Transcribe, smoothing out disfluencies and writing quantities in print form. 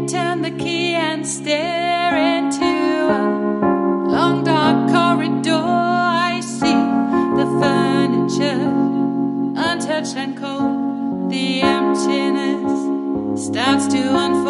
turn the key and stare into a long dark corridor. I see the furniture untouched and cold. The emptiness starts to unfold.